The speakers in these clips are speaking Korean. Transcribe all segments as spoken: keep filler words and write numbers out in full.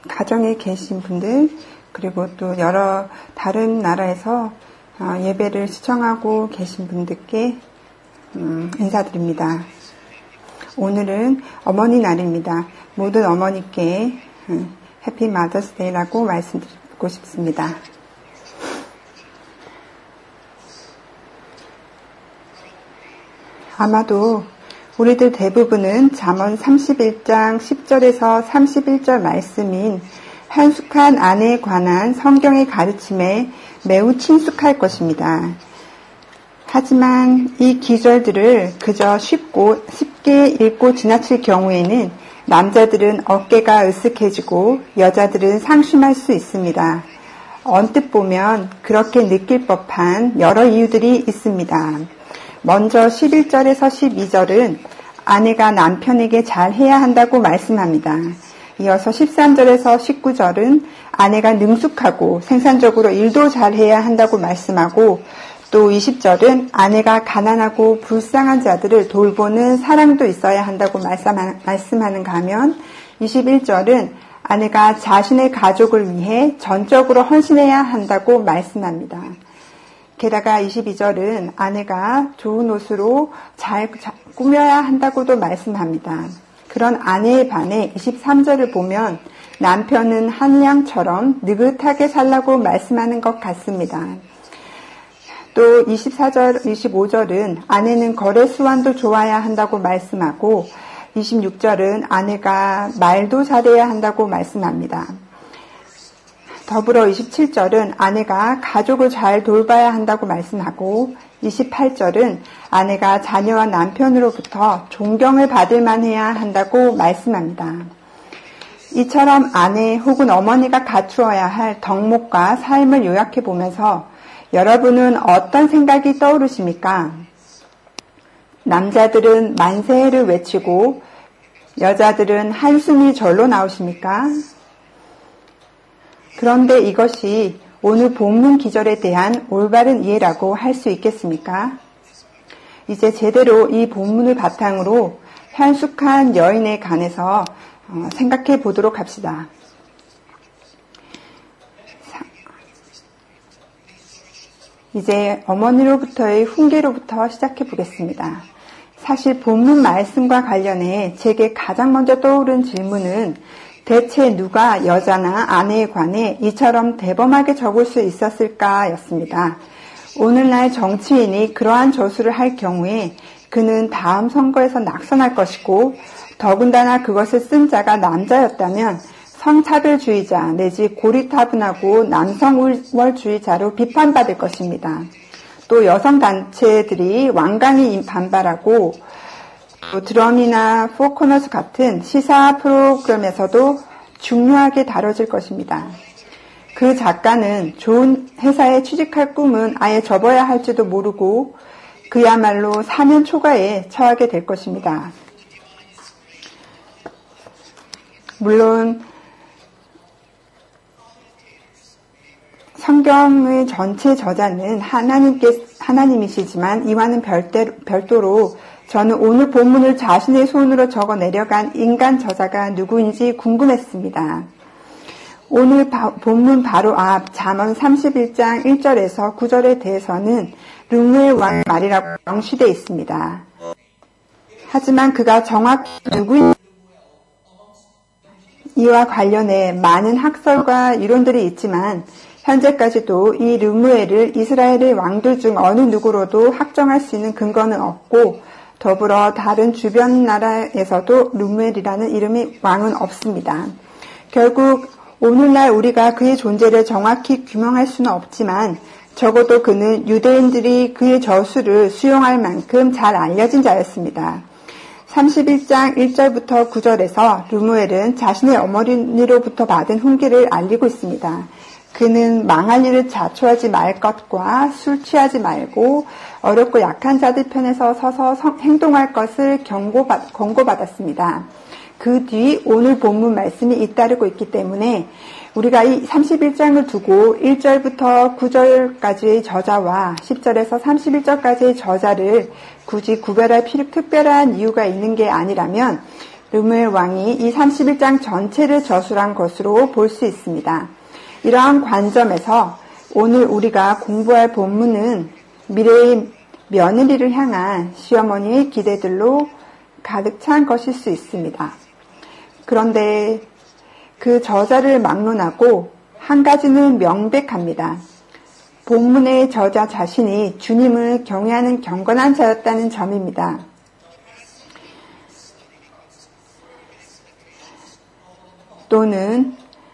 가정에 계신 분들, 그리고 또 여러 다른 나라에서 예배를 시청하고 계신 분들께 인사드립니다. 오늘은 어머니 날입니다. 모든 어머니께 해피 마더스데이라고 말씀드리고 싶습니다. 아마도 우리들 대부분은 잠언 삼십일 장 십 절에서 삼십일 절 말씀인 한숙한 아내에 관한 성경의 가르침에 매우 친숙할 것입니다. 하지만 이 기절들을 그저 쉽고 쉽게 읽고 지나칠 경우에는 남자들은 어깨가 으쓱해지고 여자들은 상심할 수 있습니다. 언뜻 보면 그렇게 느낄 법한 여러 이유들이 있습니다. 먼저 십일 절에서 십이 절은 아내가 남편에게 잘해야 한다고 말씀합니다. 이어서 십삼 절에서 십구 절은 아내가 능숙하고 생산적으로 일도 잘해야 한다고 말씀하고, 또 이십 절은 아내가 가난하고 불쌍한 자들을 돌보는 사랑도 있어야 한다고 말씀하는가 하면, 이십일 절은 아내가 자신의 가족을 위해 전적으로 헌신해야 한다고 말씀합니다. 게다가 이십이 절은 아내가 좋은 옷으로 잘 꾸며야 한다고도 말씀합니다. 그런 아내에 반해 이십삼 절을 보면 남편은 한량처럼 느긋하게 살라고 말씀하는 것 같습니다. 또 이십사 절, 이십오 절은 아내는 거래 수완도 좋아야 한다고 말씀하고, 이십육 절은 아내가 말도 잘해야 한다고 말씀합니다. 더불어 이십칠 절은 아내가 가족을 잘 돌봐야 한다고 말씀하고, 이십팔 절은 아내가 자녀와 남편으로부터 존경을 받을 만해야 한다고 말씀합니다. 이처럼 아내 혹은 어머니가 갖추어야 할 덕목과 삶을 요약해 보면서 여러분은 어떤 생각이 떠오르십니까? 남자들은 만세를 외치고 여자들은 한숨이 절로 나오십니까? 그런데 이것이 오늘 본문 기절에 대한 올바른 이해라고 할 수 있겠습니까? 이제 제대로 이 본문을 바탕으로 현숙한 여인에 관해서 생각해 보도록 합시다. 이제 어머니로부터의 훈계로부터 시작해 보겠습니다. 사실 본문 말씀과 관련해 제게 가장 먼저 떠오른 질문은 대체 누가 여자나 아내에 관해 이처럼 대범하게 적을 수 있었을까였습니다. 오늘날 정치인이 그러한 저수를 할 경우에 그는 다음 선거에서 낙선할 것이고, 더군다나 그것을 쓴 자가 남자였다면 성차별주의자 내지 고리타분하고 남성우월주의자로 비판받을 것입니다. 또 여성단체들이 완강히 반발하고, 또 드럼이나 포커너스 같은 시사 프로그램에서도 중요하게 다뤄질 것입니다. 그 작가는 좋은 회사에 취직할 꿈은 아예 접어야 할지도 모르고 그야말로 사면 초과에 처하게 될 것입니다. 물론 성경의 전체 저자는 하나님께, 하나님이시지만 이와는 별대, 별도로 저는 오늘 본문을 자신의 손으로 적어 내려간 인간 저자가 누구인지 궁금했습니다. 오늘 바, 본문 바로 앞 잠언 삼십일 장 일 절에서 구 절에 대해서는 르무엘 왕의 말이라고 명시되어 있습니다. 하지만 그가 정확히 누구인지 이와 관련해 많은 학설과 이론들이 있지만 현재까지도 이 르무엘을 이스라엘의 왕들 중 어느 누구로도 확정할 수 있는 근거는 없고, 더불어 다른 주변 나라에서도 르무엘이라는 이름의 왕은 없습니다. 결국 오늘날 우리가 그의 존재를 정확히 규명할 수는 없지만 적어도 그는 유대인들이 그의 저수를 수용할 만큼 잘 알려진 자였습니다. 삼십일 장 일 절부터 구 절에서 르무엘은 자신의 어머니로부터 받은 훈계를 알리고 있습니다. 그는 망할 일을 자초하지 말 것과 술 취하지 말고 어렵고 약한 자들 편에서 서서 성, 행동할 것을 경고받, 권고받았습니다. 그 뒤 오늘 본문 말씀이 잇따르고 있기 때문에 우리가 이 삼십일 장을 두고 일 절부터 구 절까지의 저자와 십 절에서 삼십일 절까지의 저자를 굳이 구별할 필요, 특별한 이유가 있는 게 아니라면 르무엘 왕이 이 삼십일 장 전체를 저술한 것으로 볼 수 있습니다. 이러한 관점에서 오늘 우리가 공부할 본문은 미래의 며느리를 향한 시어머니의 기대들로 가득 찬 것일 수 있습니다. 그런데 그 저자를 막론하고 한 가지는 명백합니다. 본문의 저자 자신이 주님을 경외하는 경건한 자였다는 점입니다. 또는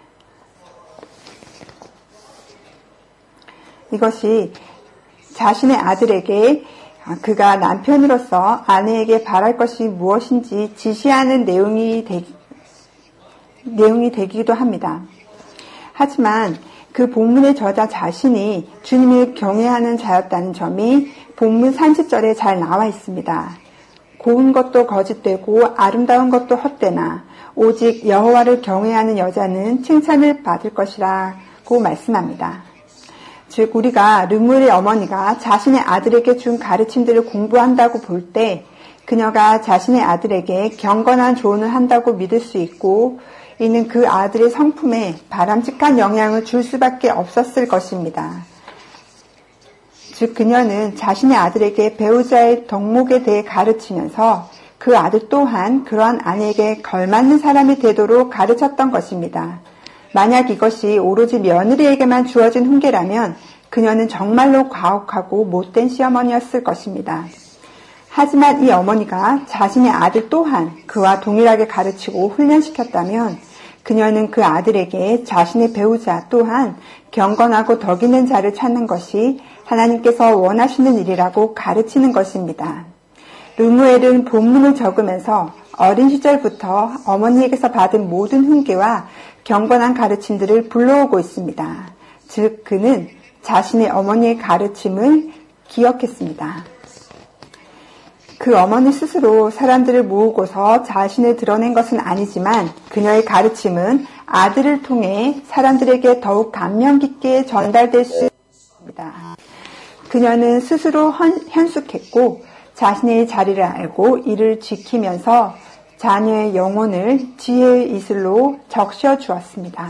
이것이 자신의 아들에게 그가 남편으로서 아내에게 바랄 것이 무엇인지 지시하는 내용이, 되, 내용이 되기도 합니다. 하지만 그 본문의 저자 자신이 주님을 경외하는 자였다는 점이 본문 삼십 절에 잘 나와 있습니다. 고운 것도 거짓되고 아름다운 것도 헛되나 오직 여호와를 경외하는 여자는 칭찬을 받을 것이라고 말씀합니다. 즉 우리가 르무엘의 어머니가 자신의 아들에게 준 가르침들을 공부한다고 볼 때 그녀가 자신의 아들에게 경건한 조언을 한다고 믿을 수 있고 이는 그 아들의 성품에 바람직한 영향을 줄 수밖에 없었을 것입니다. 즉 그녀는 자신의 아들에게 배우자의 덕목에 대해 가르치면서 그 아들 또한 그러한 아내에게 걸맞는 사람이 되도록 가르쳤던 것입니다. 만약 이것이 오로지 며느리에게만 주어진 훈계라면 그녀는 정말로 과혹하고 못된 시어머니였을 것입니다. 하지만 이 어머니가 자신의 아들 또한 그와 동일하게 가르치고 훈련시켰다면 그녀는 그 아들에게 자신의 배우자 또한 경건하고 덕 있는 자를 찾는 것이 하나님께서 원하시는 일이라고 가르치는 것입니다. 르무엘은 본문을 적으면서 어린 시절부터 어머니에게서 받은 모든 훈계와 경건한 가르침들을 불러오고 있습니다. 즉 그는 자신의 어머니의 가르침을 기억했습니다. 그 어머니 스스로 사람들을 모으고서 자신을 드러낸 것은 아니지만 그녀의 가르침은 아들을 통해 사람들에게 더욱 감명 깊게 전달될 수 있습니다. 그녀는 스스로 현숙했고 자신의 자리를 알고 이를 지키면서 자녀의 영혼을 지혜의 이슬로 적셔 주었습니다.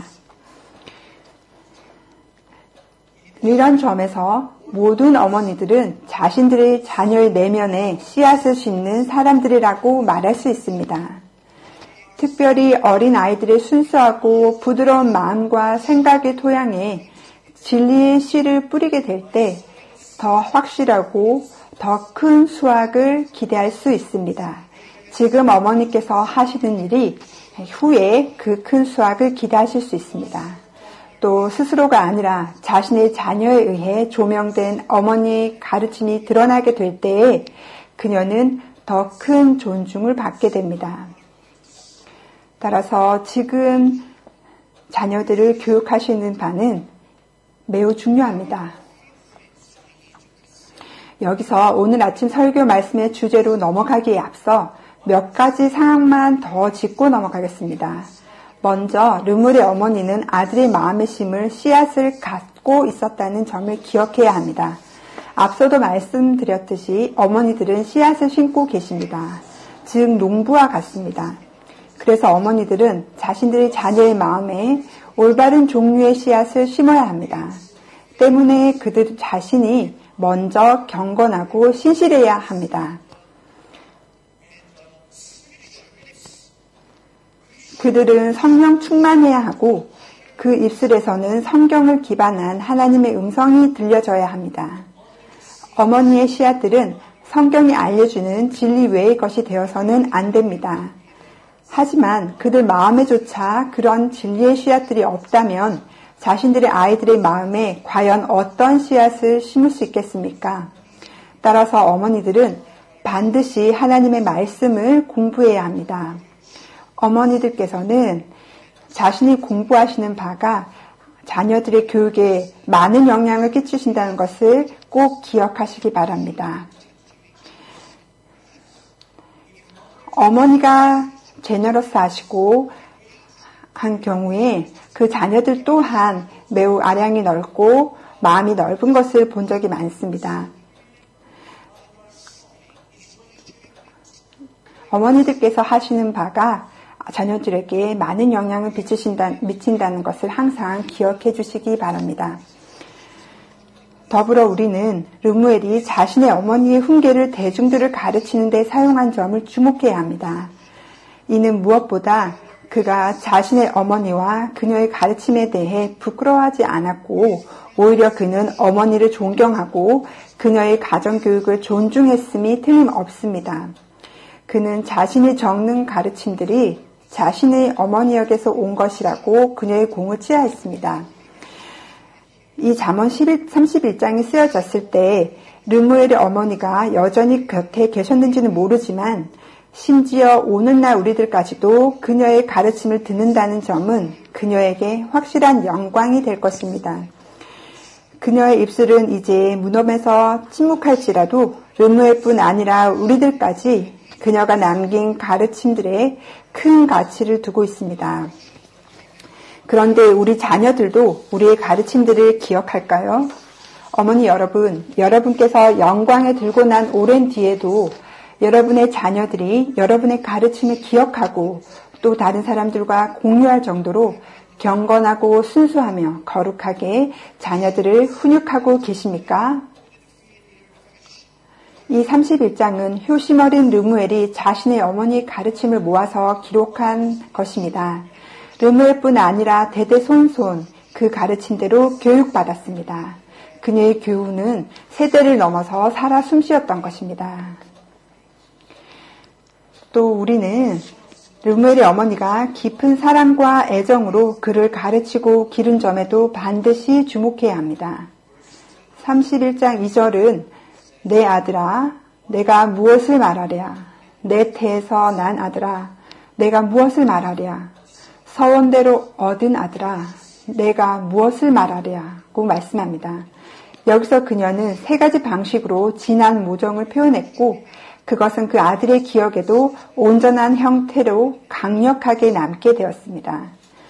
이런 점에서 모든 어머니들은 자신들의 자녀의 내면에 씨앗을 심는 사람들이라고 말할 수 있습니다. 특별히 어린 아이들의 순수하고 부드러운 마음과 생각의 토양에 진리의 씨를 뿌리게 될 때 더 확실하고 더 큰 수확을 기대할 수 있습니다. 지금 어머니께서 하시는 일이 후에 그 큰 수확을 기대하실 수 있습니다. 또 스스로가 아니라 자신의 자녀에 의해 조명된 어머니의 가르침이 드러나게 될 때에 그녀는 더 큰 존중을 받게 됩니다. 따라서 지금 자녀들을 교육하시는 바는 매우 중요합니다. 여기서 오늘 아침 설교 말씀의 주제로 넘어가기에 앞서 몇 가지 상황만 더 짚고 넘어가겠습니다. 먼저 르무엘의 어머니는 아들의 마음에 심을 씨앗을 갖고 있었다는 점을 기억해야 합니다. 앞서도 말씀드렸듯이 어머니들은 씨앗을 심고 계십니다. 즉 농부와 같습니다. 그래서 어머니들은 자신들의 자녀의 마음에 올바른 종류의 씨앗을 심어야 합니다. 때문에 그들 자신이 먼저 경건하고 신실해야 합니다. 그들은 성령 충만해야 하고 그 입술에서는 성경을 기반한 하나님의 음성이 들려져야 합니다. 어머니의 씨앗들은 성경이 알려주는 진리 외의 것이 되어서는 안 됩니다. 하지만 그들 마음에조차 그런 진리의 씨앗들이 없다면 자신들의 아이들의 마음에 과연 어떤 씨앗을 심을 수 있겠습니까? 따라서 어머니들은 반드시 하나님의 말씀을 공부해야 합니다. 어머니들께서는 자신이 공부하시는 바가 자녀들의 교육에 많은 영향을 끼치신다는 것을 꼭 기억하시기 바랍니다. 어머니가 제너러스하시고 한 경우에 그 자녀들 또한 매우 아량이 넓고 마음이 넓은 것을 본 적이 많습니다. 어머니들께서 하시는 바가 자녀들에게 많은 영향을 미치신다, 미친다는 것을 항상 기억해 주시기 바랍니다. 더불어 우리는 르무엘이 자신의 어머니의 훈계를 대중들을 가르치는 데 사용한 점을 주목해야 합니다. 이는 무엇보다 그가 자신의 어머니와 그녀의 가르침에 대해 부끄러워하지 않았고 오히려 그는 어머니를 존경하고 그녀의 가정교육을 존중했음이 틀림없습니다. 그는 자신이 적는 가르침들이 자신의 어머니역에서 온 것이라고 그녀의 공을 치하했습니다. 이 잠언 삼십일 장이 쓰여졌을 때 르무엘의 어머니가 여전히 곁에 계셨는지는 모르지만 심지어 오늘날 우리들까지도 그녀의 가르침을 듣는다는 점은 그녀에게 확실한 영광이 될 것입니다. 그녀의 입술은 이제 무덤에서 침묵할지라도 르무엘뿐 아니라 우리들까지 그녀가 남긴 가르침들에 큰 가치를 두고 있습니다. 그런데 우리 자녀들도 우리의 가르침들을 기억할까요? 어머니 여러분, 여러분께서 영광에 들고 난 오랜 뒤에도 여러분의 자녀들이 여러분의 가르침을 기억하고 또 다른 사람들과 공유할 정도로 경건하고 순수하며 거룩하게 자녀들을 훈육하고 계십니까? 이 삼십일 장은 효심 어린 르무엘이 자신의 어머니의 가르침을 모아서 기록한 것입니다. 르무엘뿐 아니라 대대손손 그 가르침대로 교육받았습니다. 그녀의 교훈은 세대를 넘어서 살아 숨쉬었던 것입니다. 또 우리는 르무엘의 어머니가 깊은 사랑과 애정으로 그를 가르치고 기른 점에도 반드시 주목해야 합니다. 삼십일 장 이 절은 내 아들아 내가 무엇을 말하랴 내 태에서 난 아들아 내가 무엇을 말하랴 서원대로 얻은 아들아 내가 무엇을 말하랴고 말씀합니다. 여기서 그녀는 세 가지 방식으로 진한 모정을 표현했고 그것은 그 아들의 기억에도 온전한 형태로 강력하게 남게 되었습니다.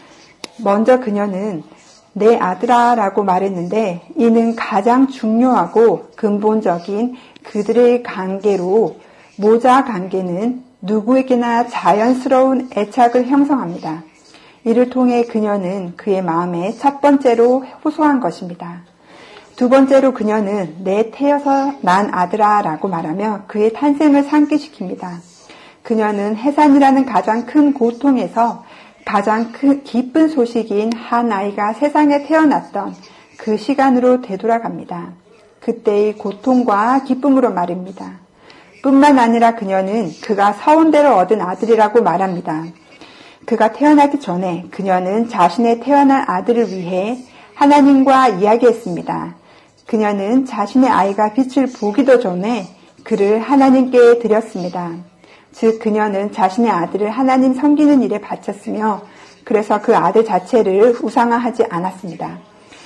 먼저 그녀는 내 아들아 라고 말했는데 이는 가장 중요하고 근본적인 그들의 관계로 모자 관계는 누구에게나 자연스러운 애착을 형성합니다. 이를 통해 그녀는 그의 마음에 첫 번째로 호소한 것입니다. 두 번째로 그녀는 내 태여서 난 아들아 라고 말하며 그의 탄생을 상기시킵니다. 그녀는 해산이라는 가장 큰 고통에서 가장 큰 기쁜 소식인 한 아이가 세상에 태어났던 그 시간으로 되돌아갑니다. 그때의 고통과 기쁨으로 말입니다. 뿐만 아니라 그녀는 그가 서운대로 얻은 아들이라고 말합니다. 그가 태어나기 전에 그녀는 자신의 태어난 아들을 위해 하나님과 이야기했습니다. 그녀는 자신의 아이가 빛을 보기도 전에 그를 하나님께 드렸습니다. 즉 그녀는 자신의 아들을 하나님 섬기는 일에 바쳤으며 그래서 그 아들 자체를 우상화하지 않았습니다.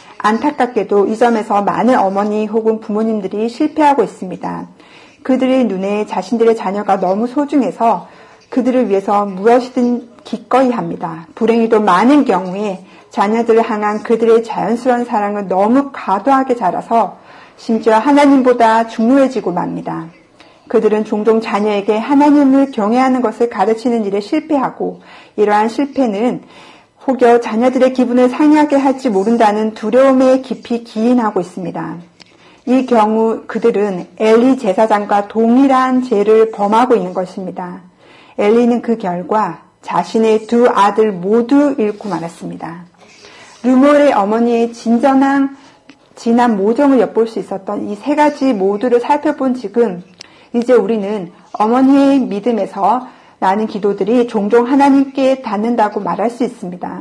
안타깝게도 이 점에서 많은 어머니 혹은 부모님들이 실패하고 있습니다. 그들의 눈에 자신들의 자녀가 너무 소중해서 그들을 위해서 무엇이든 기꺼이 합니다. 불행히도 많은 경우에 자녀들을 향한 그들의 자연스러운 사랑은 너무 과도하게 자라서 심지어 하나님보다 중요해지고 맙니다. 그들은 종종 자녀에게 하나님을 경외하는 것을 가르치는 일에 실패하고 이러한 실패는 혹여 자녀들의 기분을 상하게 할지 모른다는 두려움에 깊이 기인하고 있습니다. 이 경우 그들은 엘리 제사장과 동일한 죄를 범하고 있는 것입니다. 엘리는 그 결과 자신의 두 아들 모두 잃고 말았습니다. 르무엘의 어머니의 진정한 진한 모정을 엿볼 수 있었던 이 세 가지 모두를 살펴본 지금 이제 우리는 어머니의 믿음에서 나는 기도들이 종종 하나님께 닿는다고 말할 수 있습니다.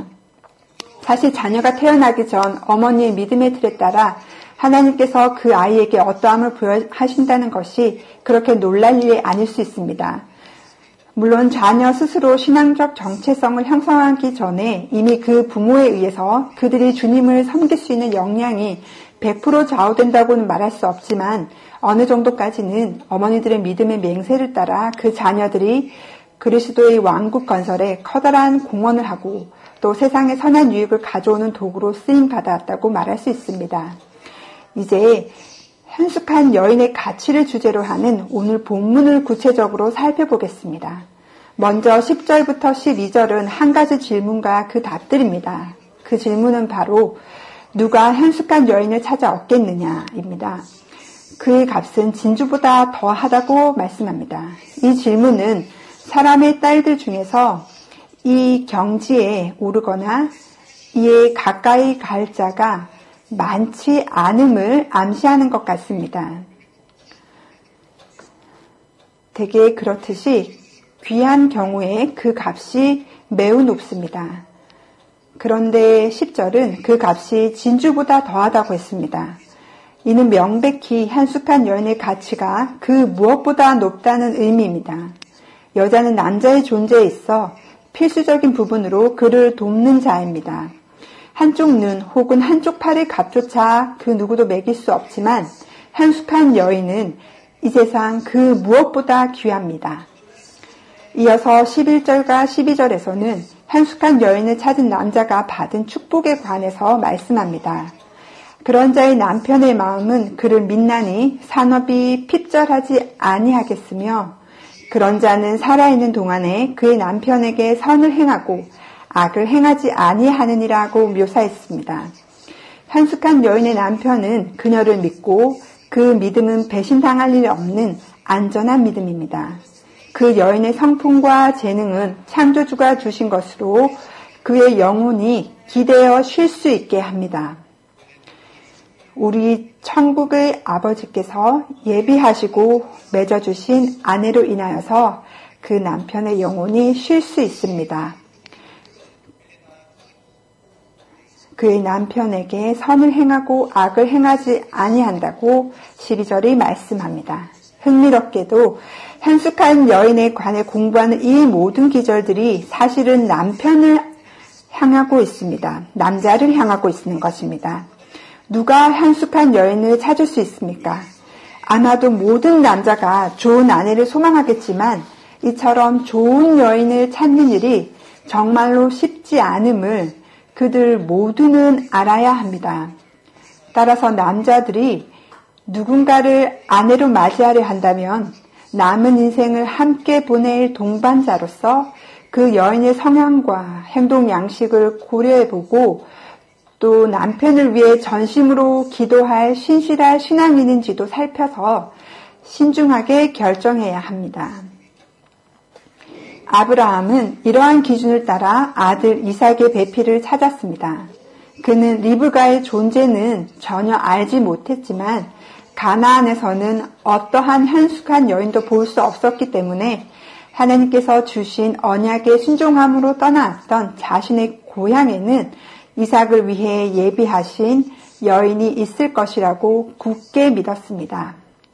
사실 자녀가 태어나기 전 어머니의 믿음의 틀에 따라 하나님께서 그 아이에게 어떠함을 부여하신다는 것이 그렇게 놀랄 일이 아닐 수 있습니다. 물론 자녀 스스로 신앙적 정체성을 형성하기 전에 이미 그 부모에 의해서 그들이 주님을 섬길 수 있는 역량이 백 퍼센트 좌우된다고는 말할 수 없지만 어느 정도까지는 어머니들의 믿음의 맹세를 따라 그 자녀들이 그리스도의 왕국 건설에 커다란 공헌을 하고 또 세상에 선한 유익을 가져오는 도구로 쓰임 받았다고 말할 수 있습니다. 이제 현숙한 여인의 가치를 주제로 하는 오늘 본문을 구체적으로 살펴보겠습니다. 먼저 십 절부터 십이 절은 한 가지 질문과 그 답들입니다. 그 질문은 바로 누가 현숙한 여인을 찾아 얻겠느냐입니다. 그의 값은 진주보다 더하다고 말씀합니다. 이 질문은 사람의 딸들 중에서 이 경지에 오르거나 이에 가까이 갈 자가 많지 않음을 암시하는 것 같습니다. 대개 그렇듯이 귀한 경우에 그 값이 매우 높습니다. 그런데 십 절은 그 값이 진주보다 더하다고 했습니다. 이는 명백히 현숙한 여인의 가치가 그 무엇보다 높다는 의미입니다. 여자는 남자의 존재에 있어 필수적인 부분으로 그를 돕는 자입니다. 한쪽 눈 혹은 한쪽 팔의 값조차 그 누구도 매길 수 없지만 현숙한 여인은 이 세상 그 무엇보다 귀합니다. 이어서 십일 절과 십이 절에서는 현숙한 여인을 찾은 남자가 받은 축복에 관해서 말씀합니다. 그런 자의 남편의 마음은 그를 믿나니 산업이 핍절하지 아니하겠으며 그런 자는 살아있는 동안에 그의 남편에게 선을 행하고 악을 행하지 아니하느니라고 묘사했습니다. 현숙한 여인의 남편은 그녀를 믿고 그 믿음은 배신당할 일 없는 안전한 믿음입니다. 그 여인의 성품과 재능은 창조주가 주신 것으로 그의 영혼이 기대어 쉴 수 있게 합니다. 우리 천국의 아버지께서 예비하시고 맺어주신 아내로 인하여서 그 남편의 영혼이 쉴 수 있습니다. 그의 남편에게 선을 행하고 악을 행하지 아니한다고 십이 절이 말씀합니다. 흥미롭게도 현숙한 여인에 관해 공부하는 이 모든 기절들이 사실은 남편을 향하고 있습니다. 남자를 향하고 있는 것입니다. 누가 현숙한 여인을 찾을 수 있습니까? 아마도 모든 남자가 좋은 아내를 소망하겠지만 이처럼 좋은 여인을 찾는 일이 정말로 쉽지 않음을 그들 모두는 알아야 합니다. 따라서 남자들이 누군가를 아내로 맞이하려 한다면 남은 인생을 함께 보낼 동반자로서 그 여인의 성향과 행동 양식을 고려해보고 또 남편을 위해 전심으로 기도할 신실한 신앙인인지도 살펴서 신중하게 결정해야 합니다. 아브라함은 이러한 기준을 따라 아들 이삭의 배필을 찾았습니다. 그는 리브가의 존재는 전혀 알지 못했지만 가나안에서는 어떠한 현숙한 여인도 볼 수 없었기 때문에 하나님께서 주신 언약의 순종함으로 떠나왔던 자신의 고향에는 이삭을 위해 예비하신 여인이 있을 것이라고 굳게 믿었습니다.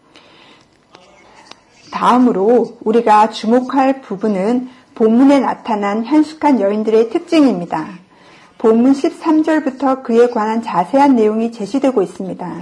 다음으로 우리가 주목할 부분은 본문에 나타난 현숙한 여인들의 특징입니다. 본문 십삼 절부터 그에 관한 자세한 내용이 제시되고 있습니다.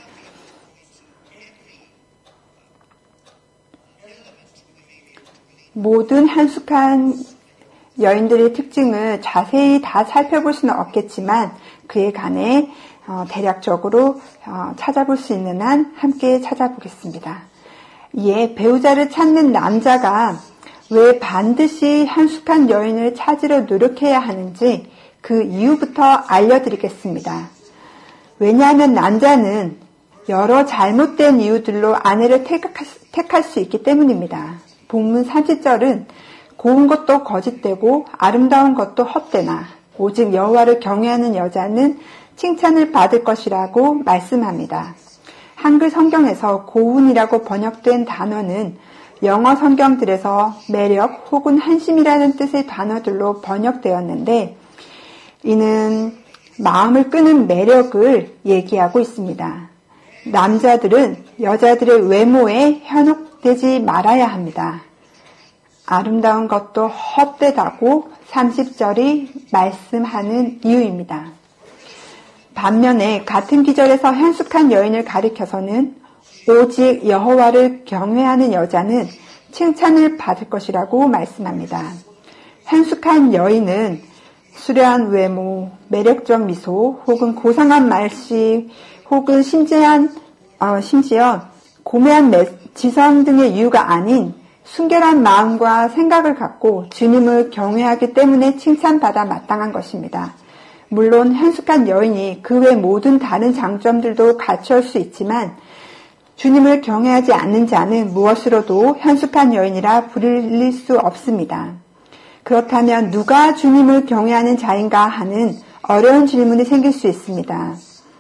모든 현숙한 여인들의 특징을 자세히 다 살펴볼 수는 없겠지만 그에 관해 어, 대략적으로 어, 찾아볼 수 있는 한 함께 찾아보겠습니다. 이에 배우자를 찾는 남자가 왜 반드시 현숙한 여인을 찾으려 노력해야 하는지 그 이유부터 알려드리겠습니다. 왜냐하면 남자는 여러 잘못된 이유들로 아내를 택할, 택할 수 있기 때문입니다. 본문 삼십 절은 고운 것도 거짓되고 아름다운 것도 헛되나 오직 여호와를 경외하는 여자는 칭찬을 받을 것이라고 말씀합니다. 한글 성경에서 고운이라고 번역된 단어는 영어 성경들에서 매력 혹은 한심이라는 뜻의 단어들로 번역되었는데 이는 마음을 끄는 매력을 얘기하고 있습니다. 남자들은 여자들의 외모에 현혹되지 말아야 합니다. 아름다운 것도 헛되다고 삼십 절이 말씀하는 이유입니다. 반면에 같은 기절에서 현숙한 여인을 가리켜서는 오직 여호와를 경외하는 여자는 칭찬을 받을 것이라고 말씀합니다. 현숙한 여인은 수려한 외모, 매력적 미소, 혹은 고상한 말씨, 혹은 신재한 어, 심지어 고매한 지성 등의 이유가 아닌 순결한 마음과 생각을 갖고 주님을 경외하기 때문에 칭찬받아 마땅한 것입니다. 물론 현숙한 여인이 그 외 모든 다른 장점들도 갖추을 수 있지만 주님을 경외하지 않는 자는 무엇으로도 현숙한 여인이라 부릴 수 없습니다. 그렇다면 누가 주님을 경외하는 자인가 하는 어려운 질문이 생길 수 있습니다.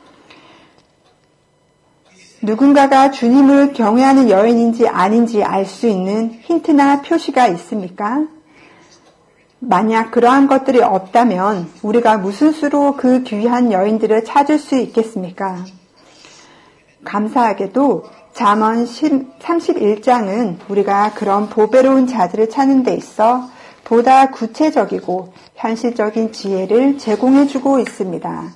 누군가가 주님을 경외하는 여인인지 아닌지 알 수 있는 힌트나 표시가 있습니까? 만약 그러한 것들이 없다면 우리가 무슨 수로 그 귀한 여인들을 찾을 수 있겠습니까? 감사하게도 잠언 삼십일 장은 우리가 그런 보배로운 자들을 찾는 데 있어 보다 구체적이고 현실적인 지혜를 제공해주고 있습니다.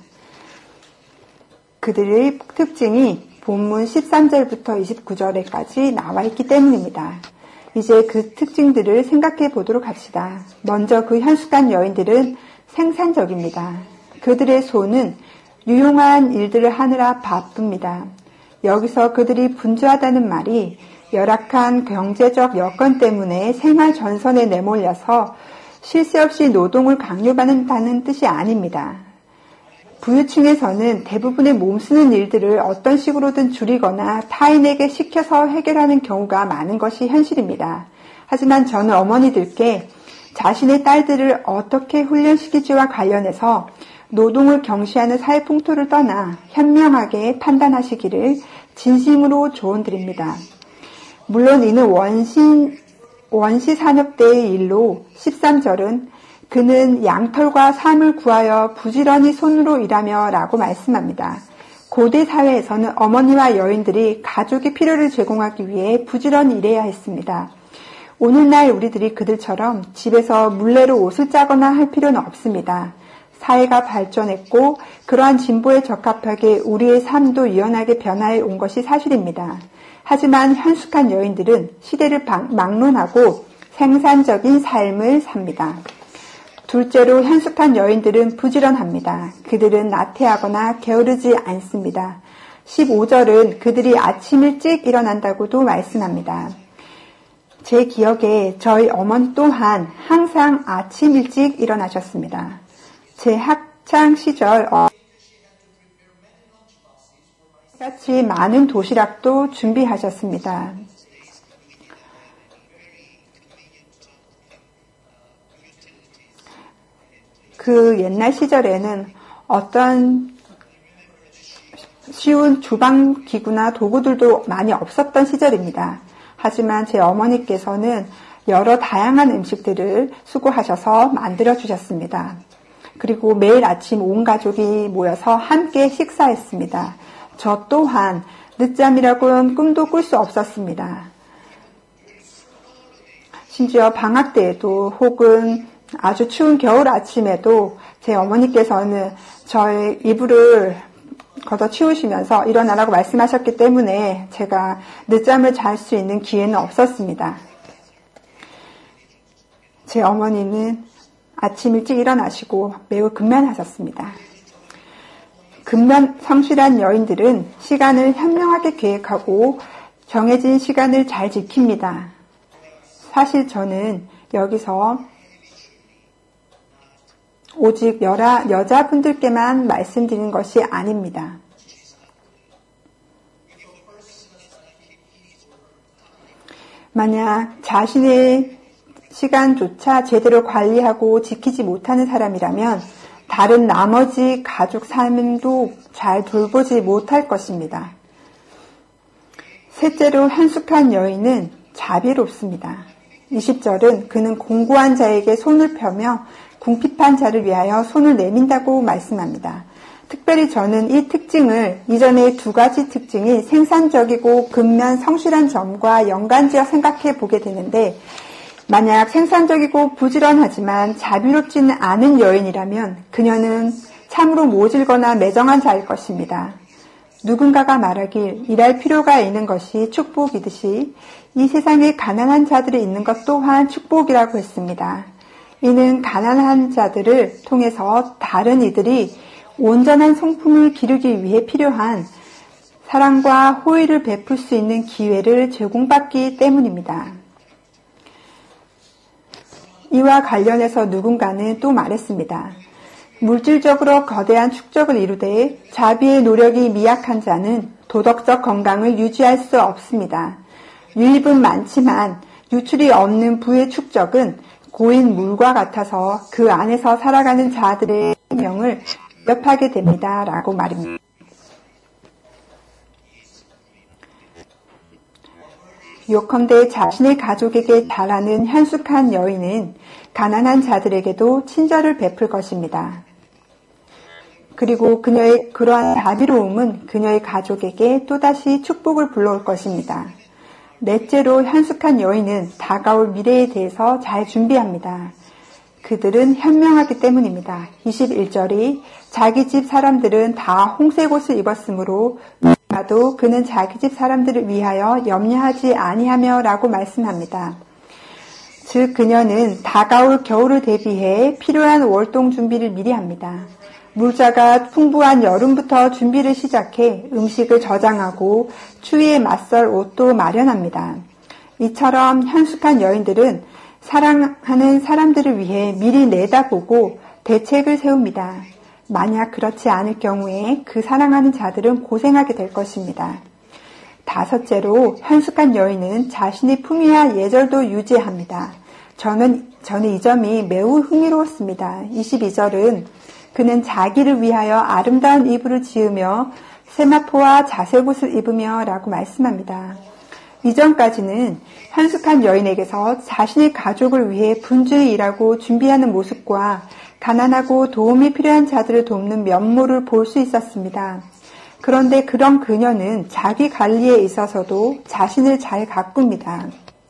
그들의 특징이 본문 십삼 절부터 이십구 절에까지 나와 있기 때문입니다. 이제 그 특징들을 생각해 보도록 합시다. 먼저 그 현숙한 여인들은 생산적입니다. 그들의 손은 유용한 일들을 하느라 바쁩니다. 여기서 그들이 분주하다는 말이 열악한 경제적 여건 때문에 생활 전선에 내몰려서 쉴 새 없이 노동을 강요받는다는 뜻이 아닙니다. 부유층에서는 대부분의 몸쓰는 일들을 어떤 식으로든 줄이거나 타인에게 시켜서 해결하는 경우가 많은 것이 현실입니다. 하지만 저는 어머니들께 자신의 딸들을 어떻게 훈련시킬지와 관련해서 노동을 경시하는 사회 풍토를 떠나 현명하게 판단하시기를 진심으로 조언드립니다. 물론 이는 원시, 원시산업대의 일로 십삼 절은 그는 양털과 삶을 구하여 부지런히 손으로 일하며 라고 말씀합니다. 고대 사회에서는 어머니와 여인들이 가족의 필요를 제공하기 위해 부지런히 일해야 했습니다. 오늘날 우리들이 그들처럼 집에서 물레로 옷을 짜거나 할 필요는 없습니다. 사회가 발전했고 그러한 진보에 적합하게 우리의 삶도 유연하게 변화해 온 것이 사실입니다. 하지만 현숙한 여인들은 시대를 막론하고 생산적인 삶을 삽니다. 둘째로 현숙한 여인들은 부지런합니다. 그들은 나태하거나 게으르지 않습니다. 십오 절은 그들이 아침 일찍 일어난다고도 말씀합니다. 제 기억에 저희 어머니 또한 항상 아침 일찍 일어나셨습니다. 제 학창 시절 어, 같이 많은 도시락도 준비하셨습니다. 그 옛날 시절에는 어떤 쉬운 주방 기구나 도구들도 많이 없었던 시절입니다. 하지만 제 어머니께서는 여러 다양한 음식들을 수고하셔서 만들어 주셨습니다. 그리고 매일 아침 온 가족이 모여서 함께 식사했습니다. 저 또한 늦잠이라고는 꿈도 꿀 수 없었습니다. 심지어 방학 때에도 혹은 아주 추운 겨울 아침에도 제 어머니께서는 저의 이불을 걷어 치우시면서 일어나라고 말씀하셨기 때문에 제가 늦잠을 잘 수 있는 기회는 없었습니다. 제 어머니는 아침 일찍 일어나시고 매우 근면하셨습니다. 근면 성실한 여인들은 시간을 현명하게 계획하고 정해진 시간을 잘 지킵니다. 사실 저는 여기서 오직 여라, 여자분들께만 말씀드리는 것이 아닙니다. 만약 자신의 시간조차 제대로 관리하고 지키지 못하는 사람이라면 다른 나머지 가족 삶도 잘 돌보지 못할 것입니다. 셋째로 현숙한 여인은 자비롭습니다. 이십 절은 그는 공고한 자에게 손을 펴며 궁핍한 자를 위하여 손을 내민다고 말씀합니다. 특별히 저는 이 특징을 이전의 두 가지 특징이 생산적이고 근면 성실한 점과 연관지어 생각해 보게 되는데 만약 생산적이고 부지런하지만 자비롭지는 않은 여인이라면 그녀는 참으로 모질거나 매정한 자일 것입니다. 누군가가 말하길 일할 필요가 있는 것이 축복이듯이 이 세상에 가난한 자들이 있는 것 또한 축복이라고 했습니다. 이는 가난한 자들을 통해서 다른 이들이 온전한 성품을 기르기 위해 필요한 사랑과 호의를 베풀 수 있는 기회를 제공받기 때문입니다. 이와 관련해서 누군가는 또 말했습니다. 물질적으로 거대한 축적을 이루되 자비의 노력이 미약한 자는 도덕적 건강을 유지할 수 없습니다. 유입은 많지만 유출이 없는 부의 축적은 고인 물과 같아서 그 안에서 살아가는 자들의 생명을 위협하게 됩니다. 라고 말입니다. 요컨대 자신의 가족에게 잘하는 현숙한 여인은 가난한 자들에게도 친절을 베풀 것입니다. 그리고 그녀의 그러한 자비로움은 그녀의 가족에게 또다시 축복을 불러올 것입니다. 넷째로 현숙한 여인은 다가올 미래에 대해서 잘 준비합니다. 그들은 현명하기 때문입니다. 이십일 절이 자기 집 사람들은 다 홍색 옷을 입었으므로 누구라도 그는 자기 집 사람들을 위하여 염려하지 아니하며 라고 말씀합니다. 즉 그녀는 다가올 겨울을 대비해 필요한 월동 준비를 미리 합니다. 물자가 풍부한 여름부터 준비를 시작해 음식을 저장하고 추위에 맞설 옷도 마련합니다. 이처럼 현숙한 여인들은 사랑하는 사람들을 위해 미리 내다보고 대책을 세웁니다. 만약 그렇지 않을 경우에 그 사랑하는 자들은 고생하게 될 것입니다. 다섯째로 현숙한 여인은 자신의 품위와 예절도 유지합니다. 저는, 저는 이 점이 매우 흥미로웠습니다. 이십이 절은 그는 자기를 위하여 아름다운 이불을 지으며 세마포와 자색옷을 입으며 라고 말씀합니다. 이전까지는 현숙한 여인에게서 자신의 가족을 위해 분주히 일하고 준비하는 모습과 가난하고 도움이 필요한 자들을 돕는 면모를 볼 수 있었습니다. 그런데 그런 그녀는 자기 관리에 있어서도 자신을 잘 가꿉니다.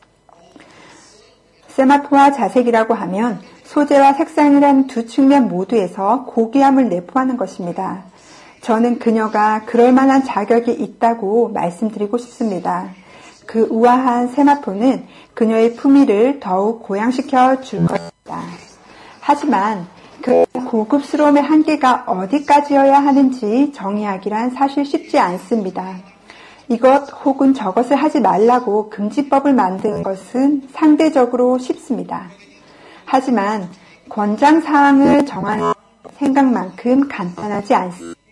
세마포와 자색이라고 하면 소재와 색상이란 두 측면 모두에서 고귀함을 내포하는 것입니다. 저는 그녀가 그럴 만한 자격이 있다고 말씀드리고 싶습니다. 그 우아한 세마포는 그녀의 품위를 더욱 고양시켜 줄 것입니다. 하지만 그 고급스러움의 한계가 어디까지여야 하는지 정의하기란 사실 쉽지 않습니다. 이것 혹은 저것을 하지 말라고 금지법을 만드는 것은 상대적으로 쉽습니다. 하지만 권장사항을 정하는 생각만큼 간단하지 않습니다.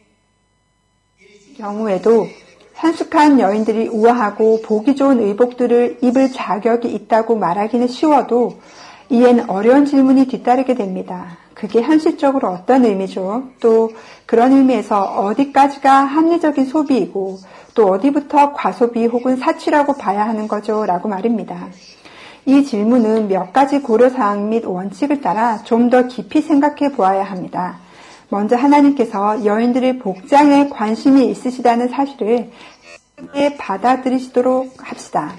경우에도 현숙한 여인들이 우아하고 보기 좋은 의복들을 입을 자격이 있다고 말하기는 쉬워도 이엔 어려운 질문이 뒤따르게 됩니다. 그게 현실적으로 어떤 의미죠? 또 그런 의미에서 어디까지가 합리적인 소비이고 또 어디부터 과소비 혹은 사치라고 봐야 하는 거죠? 라고 말입니다. 이 질문은 몇 가지 고려사항 및 원칙을 따라 좀 더 깊이 생각해 보아야 합니다. 먼저 하나님께서 여인들의 복장에 관심이 있으시다는 사실을 받아들이시도록 합시다.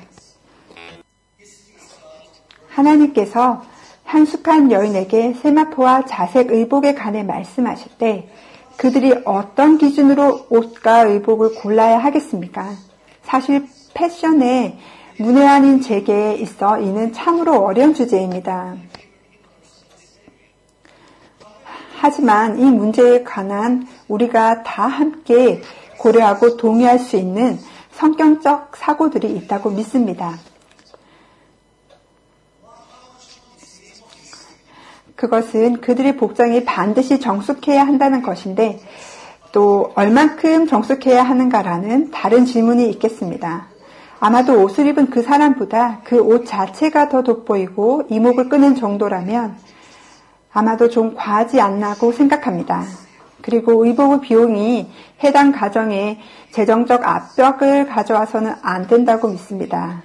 하나님께서 현숙한 여인에게 세마포와 자색 의복에 관해 말씀하실 때 그들이 어떤 기준으로 옷과 의복을 골라야 하겠습니까? 사실 패션에 문외한인 제게에 있어 이는 참으로 어려운 주제입니다. 하지만 이 문제에 관한 우리가 다 함께 고려하고 동의할 수 있는 성경적 사고들이 있다고 믿습니다. 그것은 그들의 복장이 반드시 정숙해야 한다는 것인데 또 얼만큼 정숙해야 하는가라는 다른 질문이 있겠습니다. 아마도 옷을 입은 그 사람보다 그 옷 자체가 더 돋보이고 이목을 끄는 정도라면 아마도 좀 과하지 않나고 생각합니다. 그리고 의복 비용이 해당 가정에 재정적 압박을 가져와서는 안 된다고 믿습니다.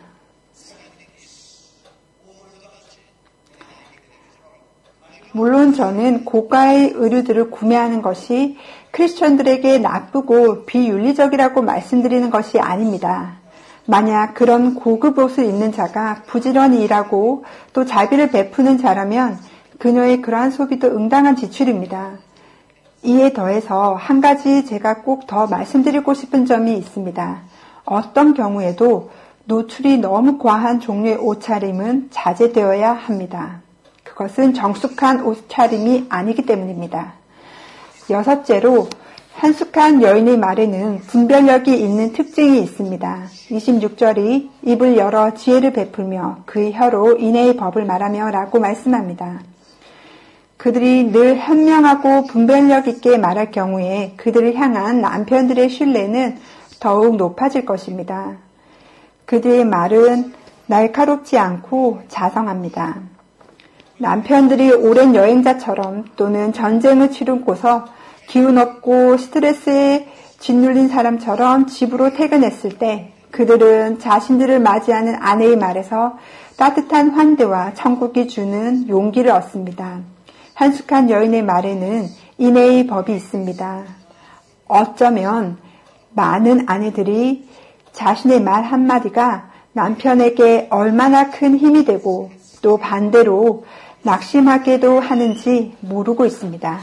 물론 저는 고가의 의류들을 구매하는 것이 크리스천들에게 나쁘고 비윤리적이라고 말씀드리는 것이 아닙니다. 만약 그런 고급 옷을 입는 자가 부지런히 일하고 또 자비를 베푸는 자라면 그녀의 그러한 소비도 응당한 지출입니다. 이에 더해서 한 가지 제가 꼭 더 말씀드리고 싶은 점이 있습니다. 어떤 경우에도 노출이 너무 과한 종류의 옷차림은 자제되어야 합니다. 그것은 정숙한 옷차림이 아니기 때문입니다. 여섯째로 한숙한 여인의 말에는 분별력이 있는 특징이 있습니다. 이십육 절이 입을 열어 지혜를 베풀며 그의 혀로 인애의 법을 말하며 라고 말씀합니다. 그들이 늘 현명하고 분별력 있게 말할 경우에 그들을 향한 남편들의 신뢰는 더욱 높아질 것입니다. 그들의 말은 날카롭지 않고 자성합니다. 남편들이 오랜 여행자처럼 또는 전쟁을 치르고서 기운 없고 스트레스에 짓눌린 사람처럼 집으로 퇴근했을 때 그들은 자신들을 맞이하는 아내의 말에서 따뜻한 환대와 천국이 주는 용기를 얻습니다. 한숙한 여인의 말에는 인애의 법이 있습니다. 어쩌면 많은 아내들이 자신의 말 한마디가 남편에게 얼마나 큰 힘이 되고 또 반대로 낙심하게도 하는지 모르고 있습니다.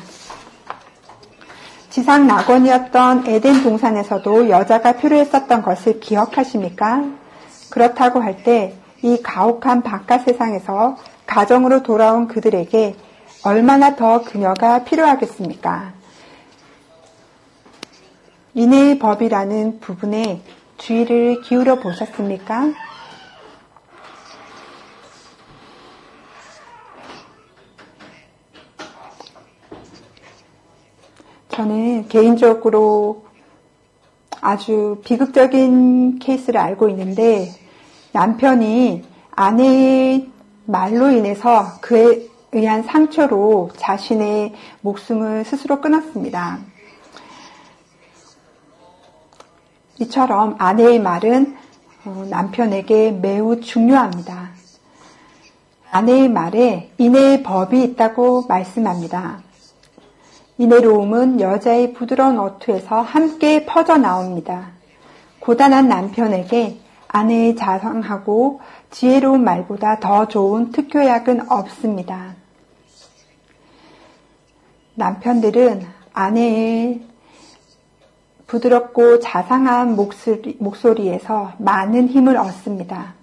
지상 낙원이었던 에덴 동산에서도 여자가 필요했었던 것을 기억하십니까? 그렇다고 할 때 이 가혹한 바깥 세상에서 가정으로 돌아온 그들에게 얼마나 더 그녀가 필요하겠습니까? 인애의 법이라는 부분에 주의를 기울여 보셨습니까? 저는 개인적으로 아주 비극적인 케이스를 알고 있는데 남편이 아내의 말로 인해서 그에 의한 상처로 자신의 목숨을 스스로 끊었습니다. 이처럼 아내의 말은 남편에게 매우 중요합니다. 아내의 말에 인애의 법이 있다고 말씀합니다. 인애로움은 여자의 부드러운 어투에서 함께 퍼져나옵니다. 고단한 남편에게 아내의 자상하고 지혜로운 말보다 더 좋은 특효약은 없습니다. 남편들은 아내의 부드럽고 자상한 목소리, 목소리에서 많은 힘을 얻습니다.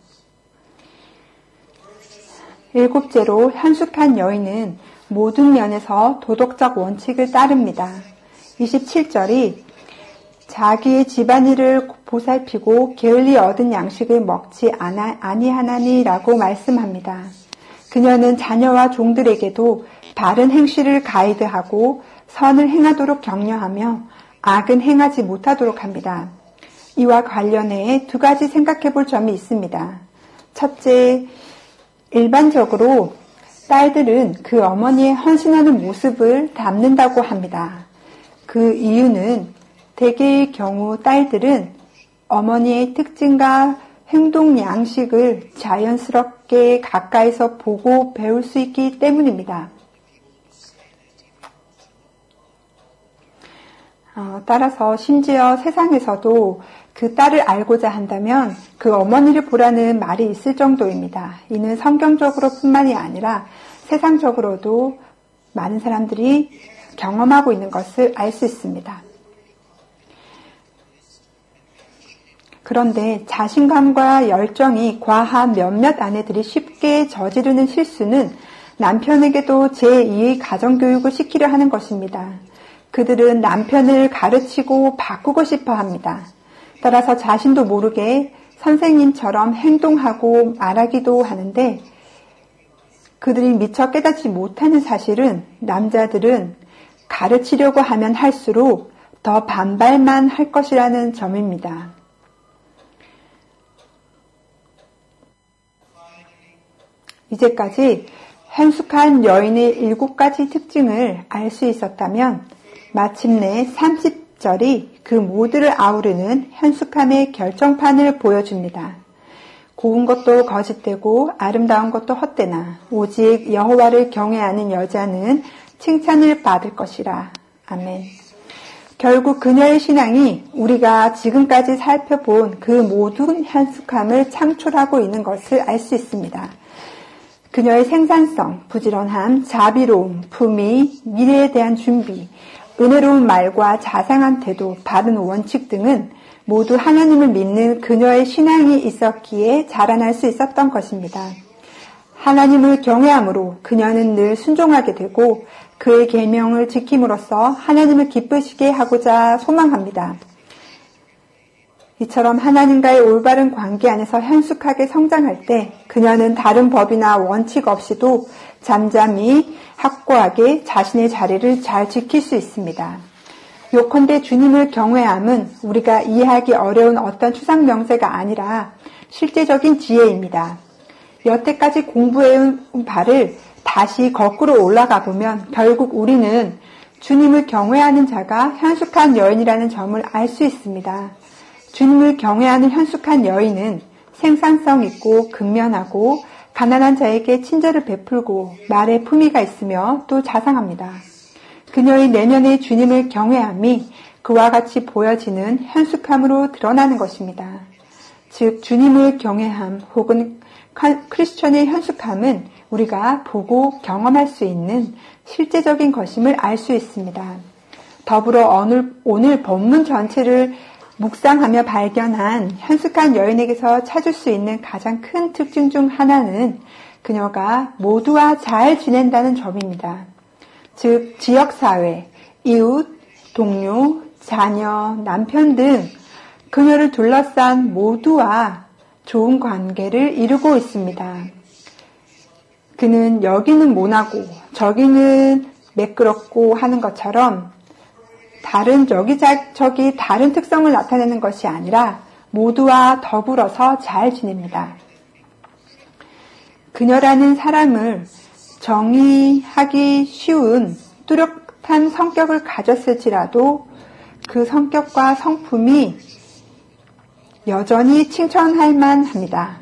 일곱째로 현숙한 여인은 모든 면에서 도덕적 원칙을 따릅니다. 이십칠 절이 자기의 집안일을 보살피고 게을리 얻은 양식을 먹지 아니하나니라고 말씀합니다. 그녀는 자녀와 종들에게도 바른 행실을 가이드하고 선을 행하도록 격려하며 악은 행하지 못하도록 합니다. 이와 관련해 두 가지 생각해 볼 점이 있습니다. 첫째, 일반적으로 딸들은 그 어머니의 헌신하는 모습을 담는다고 합니다. 그 이유는 대개의 경우 딸들은 어머니의 특징과 행동 양식을 자연스럽게 가까이서 보고 배울 수 있기 때문입니다. 어, 따라서 심지어 세상에서도 그 딸을 알고자 한다면 그 어머니를 보라는 말이 있을 정도입니다. 이는 성경적으로 뿐만이 아니라 세상적으로도 많은 사람들이 경험하고 있는 것을 알 수 있습니다. 그런데 자신감과 열정이 과한 몇몇 아내들이 쉽게 저지르는 실수는 남편에게도 제이의 가정교육을 시키려 하는 것입니다. 그들은 남편을 가르치고 바꾸고 싶어 합니다. 따라서 자신도 모르게 선생님처럼 행동하고 말하기도 하는데 그들이 미처 깨닫지 못하는 사실은 남자들은 가르치려고 하면 할수록 더 반발만 할 것이라는 점입니다. 이제까지 현숙한 여인의 일곱 가지 특징을 알 수 있었다면 마침내 삼십 절이 그 모두를 아우르는 현숙함의 결정판을 보여줍니다. 고운 것도 거짓되고 아름다운 것도 헛되나 오직 여호와를 경외하는 여자는 칭찬을 받을 것이라. 아멘. 결국 그녀의 신앙이 우리가 지금까지 살펴본 그 모든 현숙함을 창출하고 있는 것을 알 수 있습니다. 그녀의 생산성, 부지런함, 자비로움, 품위, 미래에 대한 준비, 은혜로운 말과 자상한 태도, 바른 원칙 등은 모두 하나님을 믿는 그녀의 신앙이 있었기에 자라날 수 있었던 것입니다. 하나님을 경외함으로 그녀는 늘 순종하게 되고 그의 계명을 지킴으로써 하나님을 기쁘시게 하고자 소망합니다. 이처럼 하나님과의 올바른 관계 안에서 현숙하게 성장할 때 그녀는 다른 법이나 원칙 없이도 잠잠히 확고하게 자신의 자리를 잘 지킬 수 있습니다. 요컨대 주님을 경외함은 우리가 이해하기 어려운 어떤 추상 명제가 아니라 실제적인 지혜입니다. 여태까지 공부해온 바를 다시 거꾸로 올라가 보면 결국 우리는 주님을 경외하는 자가 현숙한 여인이라는 점을 알 수 있습니다. 주님을 경외하는 현숙한 여인은 생산성 있고 근면하고 가난한 자에게 친절을 베풀고 말에 품위가 있으며 또 자상합니다. 그녀의 내면의 주님을 경외함이 그와 같이 보여지는 현숙함으로 드러나는 것입니다. 즉 주님을 경외함 혹은 크리스천의 현숙함은 우리가 보고 경험할 수 있는 실제적인 것임을 알 수 있습니다. 더불어 오늘, 오늘 본문 전체를 묵상하며 발견한 현숙한 여인에게서 찾을 수 있는 가장 큰 특징 중 하나는 그녀가 모두와 잘 지낸다는 점입니다. 즉 지역사회, 이웃, 동료, 자녀, 남편 등 그녀를 둘러싼 모두와 좋은 관계를 이루고 있습니다. 그는 여기는 모나고 저기는 매끄럽고 하는 것처럼 다른 여기저기 다른 특성을 나타내는 것이 아니라 모두와 더불어서 잘 지냅니다. 그녀라는 사람을 정의하기 쉬운 뚜렷한 성격을 가졌을지라도 그 성격과 성품이 여전히 칭찬할 만합니다.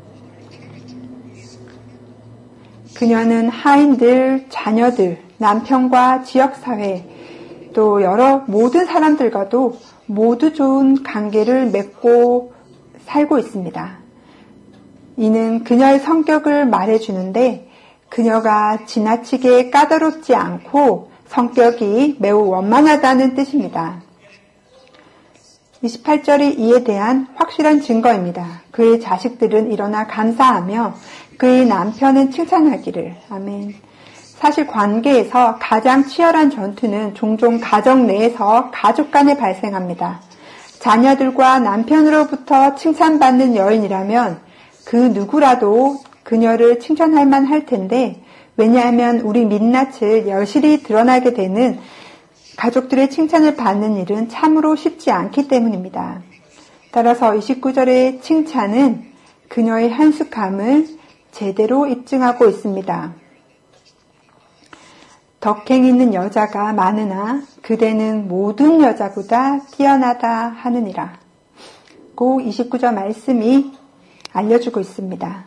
그녀는 하인들, 자녀들, 남편과 지역사회, 또 여러 모든 사람들과도 모두 좋은 관계를 맺고 살고 있습니다. 이는 그녀의 성격을 말해주는데 그녀가 지나치게 까다롭지 않고 성격이 매우 원만하다는 뜻입니다. 이십팔 절이 이에 대한 확실한 증거입니다. 그의 자식들은 일어나 감사하며 그의 남편은 칭찬하기를. 아멘. 사실 관계에서 가장 치열한 전투는 종종 가정 내에서 가족 간에 발생합니다. 자녀들과 남편으로부터 칭찬받는 여인이라면 그 누구라도 그녀를 칭찬할 만할 텐데 왜냐하면 우리 민낯을 여실히 드러나게 되는 가족들의 칭찬을 받는 일은 참으로 쉽지 않기 때문입니다. 따라서 이십구 절의 칭찬은 그녀의 한숙함을 제대로 입증하고 있습니다. 덕행 있는 여자가 많으나 그대는 모든 여자보다 뛰어나다 하느니라. 고 이십구 절 말씀이 알려주고 있습니다.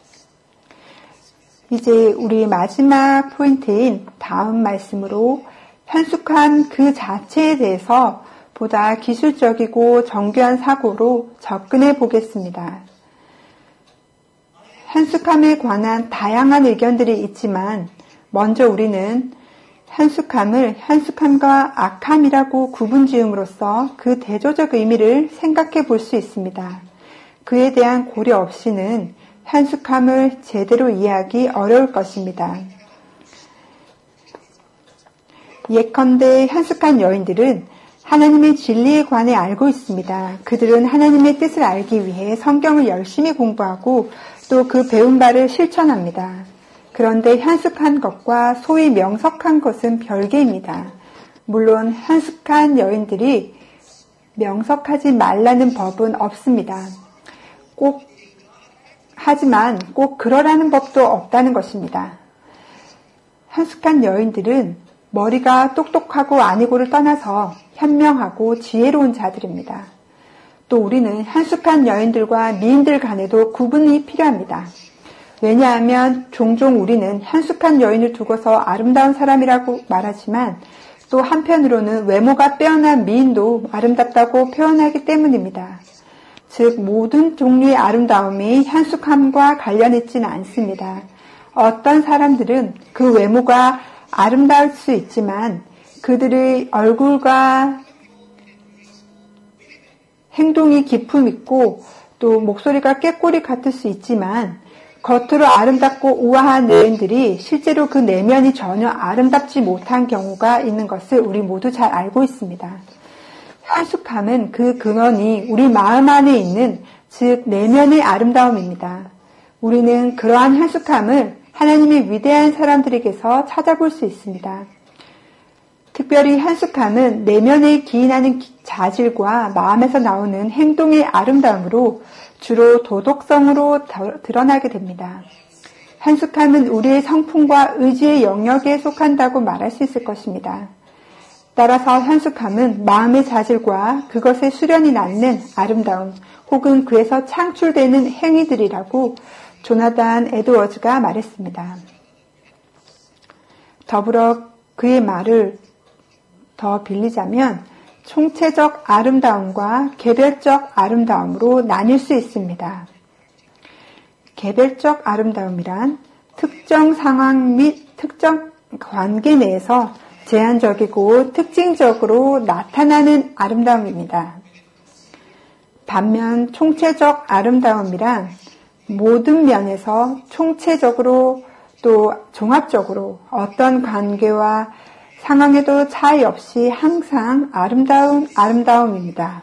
이제 우리 마지막 포인트인 다음 말씀으로 현숙함 그 자체에 대해서 보다 기술적이고 정교한 사고로 접근해 보겠습니다. 현숙함에 관한 다양한 의견들이 있지만 먼저 우리는 현숙함을 현숙함과 악함이라고 구분 지음으로써 그 대조적 의미를 생각해 볼 수 있습니다. 그에 대한 고려 없이는 현숙함을 제대로 이해하기 어려울 것입니다. 예컨대 현숙한 여인들은 하나님의 진리에 관해 알고 있습니다. 그들은 하나님의 뜻을 알기 위해 성경을 열심히 공부하고 또 그 배운 바를 실천합니다. 그런데 현숙한 것과 소위 명석한 것은 별개입니다. 물론 현숙한 여인들이 명석하지 말라는 법은 없습니다. 꼭 하지만 꼭 그러라는 법도 없다는 것입니다. 현숙한 여인들은 머리가 똑똑하고 아니고를 떠나서 현명하고 지혜로운 자들입니다. 또 우리는 현숙한 여인들과 미인들 간에도 구분이 필요합니다. 왜냐하면 종종 우리는 현숙한 여인을 두고서 아름다운 사람이라고 말하지만 또 한편으로는 외모가 빼어난 미인도 아름답다고 표현하기 때문입니다. 즉 모든 종류의 아름다움이 현숙함과 관련있지는 않습니다. 어떤 사람들은 그 외모가 아름다울 수 있지만 그들의 얼굴과 행동이 기품 있고 또 목소리가 꾀꼬리 같을 수 있지만 겉으로 아름답고 우아한 내면들이 실제로 그 내면이 전혀 아름답지 못한 경우가 있는 것을 우리 모두 잘 알고 있습니다. 현숙함은 그 근원이 우리 마음 안에 있는, 즉 내면의 아름다움입니다. 우리는 그러한 현숙함을 하나님의 위대한 사람들에게서 찾아볼 수 있습니다. 특별히 현숙함은 내면에 기인하는 자질과 마음에서 나오는 행동의 아름다움으로 주로 도덕성으로 드러나게 됩니다. 현숙함은 우리의 성품과 의지의 영역에 속한다고 말할 수 있을 것입니다. 따라서 현숙함은 마음의 자질과 그것의 수련이 낳는 아름다움 혹은 그에서 창출되는 행위들이라고 조나단 에드워즈가 말했습니다. 더불어 그의 말을 더 빌리자면 총체적 아름다움과 개별적 아름다움으로 나뉠 수 있습니다. 개별적 아름다움이란 특정 상황 및 특정 관계 내에서 제한적이고 특징적으로 나타나는 아름다움입니다. 반면 총체적 아름다움이란 모든 면에서 총체적으로 또 종합적으로 어떤 관계와 상황에도 차이 없이 항상 아름다운 아름다움입니다.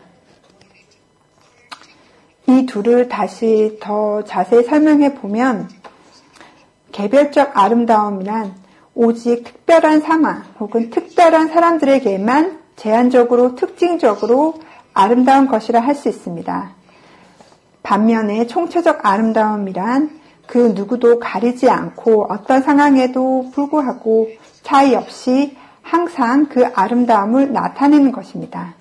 이 둘을 다시 더 자세히 설명해 보면 개별적 아름다움이란 오직 특별한 상황 혹은 특별한 사람들에게만 제한적으로 특징적으로 아름다운 것이라 할 수 있습니다. 반면에 총체적 아름다움이란 그 누구도 가리지 않고 어떤 상황에도 불구하고 차이 없이 항상 그 아름다움을 나타내는 것입니다.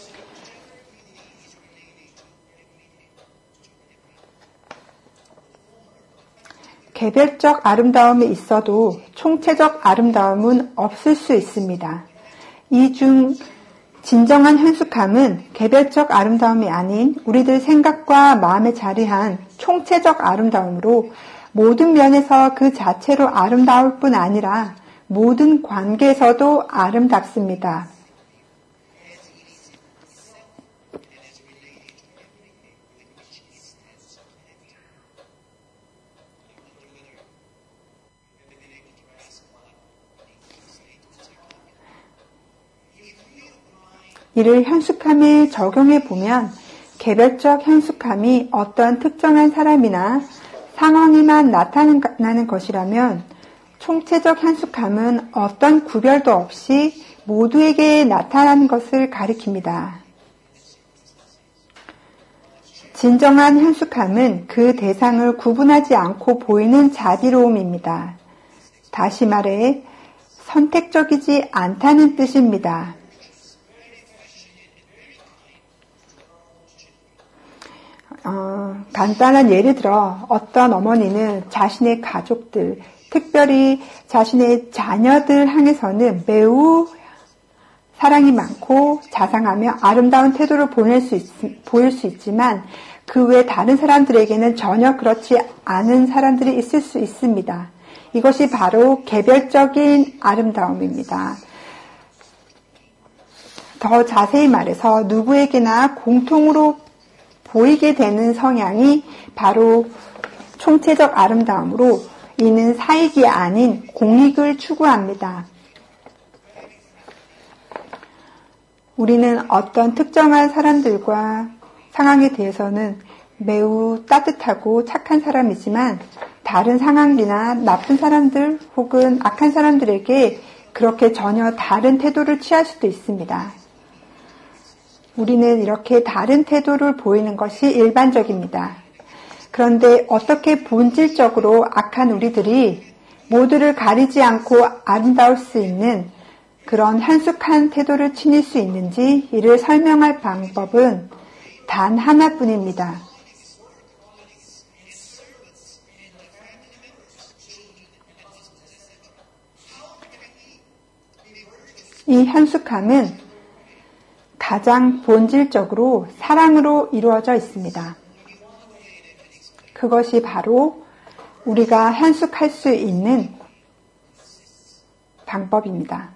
개별적 아름다움이 있어도 총체적 아름다움은 없을 수 있습니다. 이 중 진정한 현숙함은 개별적 아름다움이 아닌 우리들 생각과 마음에 자리한 총체적 아름다움으로 모든 면에서 그 자체로 아름다울 뿐 아니라 모든 관계에서도 아름답습니다. 이를 현숙함에 적용해 보면 개별적 현숙함이 어떤 특정한 사람이나 상황에만 나타나는 것이라면 총체적 현숙함은 어떤 구별도 없이 모두에게 나타나는 것을 가리킵니다. 진정한 현숙함은 그 대상을 구분하지 않고 보이는 자비로움입니다. 다시 말해 선택적이지 않다는 뜻입니다. 어, 간단한 예를 들어 어떤 어머니는 자신의 가족들, 특별히 자신의 자녀들 향해서는 매우 사랑이 많고 자상하며 아름다운 태도를 보낼 수 있, 보일 수 있지만 그 외 다른 사람들에게는 전혀 그렇지 않은 사람들이 있을 수 있습니다. 이것이 바로 개별적인 아름다움입니다. 더 자세히 말해서 누구에게나 공통으로 보이게 되는 성향이 바로 총체적 아름다움으로 이는 사익이 아닌 공익을 추구합니다. 우리는 어떤 특정한 사람들과 상황에 대해서는 매우 따뜻하고 착한 사람이지만 다른 상황이나 나쁜 사람들 혹은 악한 사람들에게 그렇게 전혀 다른 태도를 취할 수도 있습니다. 우리는 이렇게 다른 태도를 보이는 것이 일반적입니다. 그런데 어떻게 본질적으로 악한 우리들이 모두를 가리지 않고 아름다울 수 있는 그런 현숙한 태도를 지닐 수 있는지 이를 설명할 방법은 단 하나뿐입니다. 이 현숙함은 가장 본질적으로 사랑으로 이루어져 있습니다. 그것이 바로 우리가 현숙할 수 있는 방법입니다.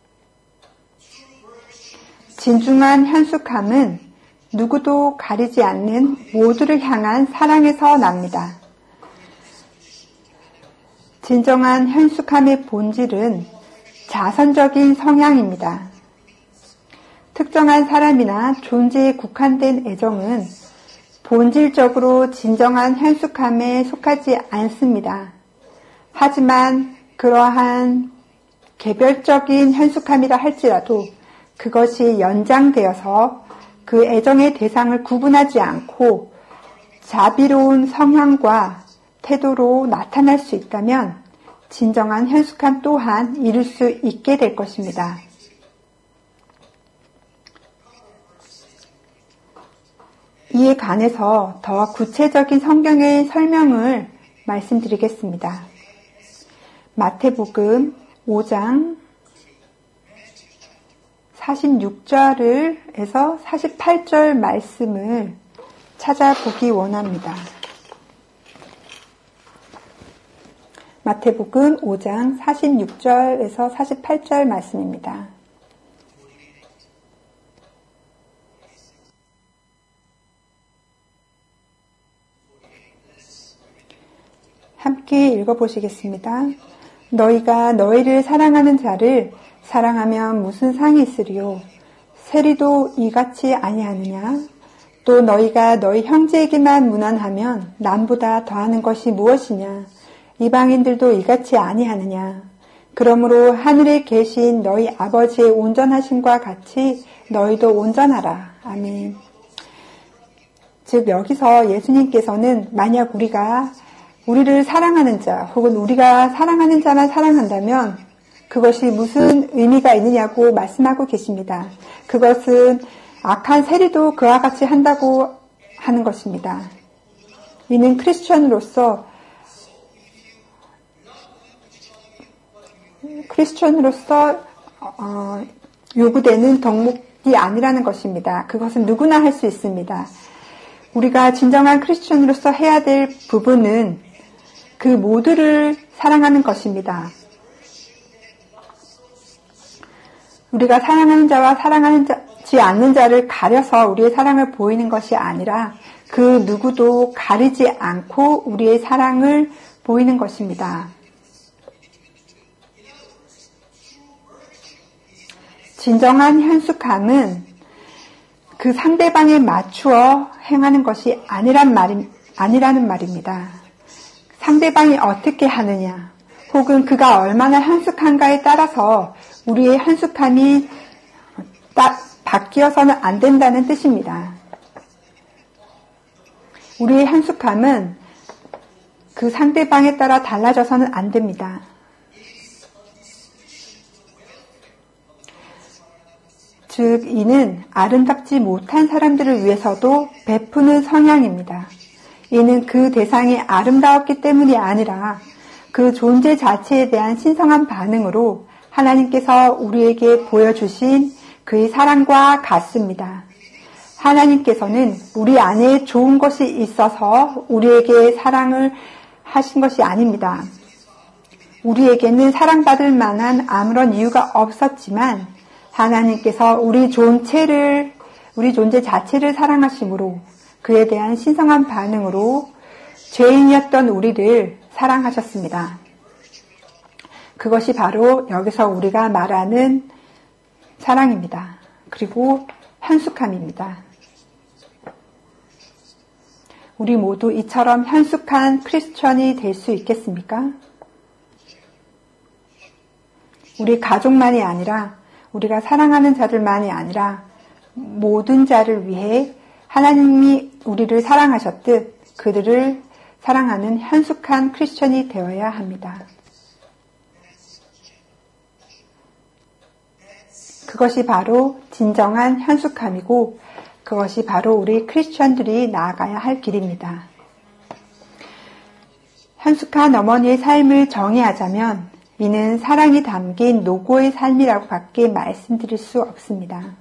진중한 현숙함은 누구도 가리지 않는 모두를 향한 사랑에서 납니다. 진정한 현숙함의 본질은 자선적인 성향입니다. 특정한 사람이나 존재에 국한된 애정은 본질적으로 진정한 현숙함에 속하지 않습니다. 하지만 그러한 개별적인 현숙함이라 할지라도 그것이 연장되어서 그 애정의 대상을 구분하지 않고 자비로운 성향과 태도로 나타날 수 있다면 진정한 현숙함 또한 이룰 수 있게 될 것입니다. 이에 관해서 더 구체적인 성경의 설명을 말씀드리겠습니다. 마태복음 오 장 사십육 절에서 사십팔 절 말씀을 찾아보기 원합니다. 마태복음 오 장 사십육 절에서 사십팔 절 말씀입니다. 함께 읽어보시겠습니다. 너희가 너희를 사랑하는 자를 사랑하면 무슨 상이 있으리요? 세리도 이같이 아니하느냐? 또 너희가 너희 형제에게만 무난하면 남보다 더하는 것이 무엇이냐? 이방인들도 이같이 아니하느냐? 그러므로 하늘에 계신 너희 아버지의 온전하심과 같이 너희도 온전하라. 아멘. 즉 여기서 예수님께서는 만약 우리가 우리를 사랑하는 자 혹은 우리가 사랑하는 자만 사랑한다면 그것이 무슨 의미가 있느냐고 말씀하고 계십니다. 그것은 악한 세리도 그와 같이 한다고 하는 것입니다. 이는 크리스천으로서 크리스천으로서 어, 요구되는 덕목이 아니라는 것입니다. 그것은 누구나 할 수 있습니다. 우리가 진정한 크리스천으로서 해야 될 부분은 그 모두를 사랑하는 것입니다. 우리가 사랑하는 자와 사랑하지 않는 자를 가려서 우리의 사랑을 보이는 것이 아니라 그 누구도 가리지 않고 우리의 사랑을 보이는 것입니다. 진정한 현숙함은 그 상대방에 맞추어 행하는 것이 아니란 말이, 아니라는 말입니다. 상대방이 어떻게 하느냐, 혹은 그가 얼마나 현숙한가에 따라서 우리의 현숙함이 따, 바뀌어서는 안 된다는 뜻입니다. 우리의 현숙함은 그 상대방에 따라 달라져서는 안 됩니다. 즉, 이는 아름답지 못한 사람들을 위해서도 베푸는 성향입니다. 이는 그 대상이 아름다웠기 때문이 아니라 그 존재 자체에 대한 신성한 반응으로 하나님께서 우리에게 보여주신 그의 사랑과 같습니다. 하나님께서는 우리 안에 좋은 것이 있어서 우리에게 사랑을 하신 것이 아닙니다. 우리에게는 사랑받을 만한 아무런 이유가 없었지만 하나님께서 우리 존재를, 우리 존재 자체를 사랑하심으로 그에 대한 신성한 반응으로 죄인이었던 우리를 사랑하셨습니다. 그것이 바로 여기서 우리가 말하는 사랑입니다. 그리고 현숙함입니다. 우리 모두 이처럼 현숙한 크리스천이 될 수 있겠습니까? 우리 가족만이 아니라 우리가 사랑하는 자들만이 아니라 모든 자를 위해 하나님이 우리를 사랑하셨듯 그들을 사랑하는 현숙한 크리스천이 되어야 합니다. 그것이 바로 진정한 현숙함이고 그것이 바로 우리 크리스천들이 나아가야 할 길입니다. 현숙한 어머니의 삶을 정의하자면 이는 사랑이 담긴 노고의 삶이라고 밖에 말씀드릴 수 없습니다.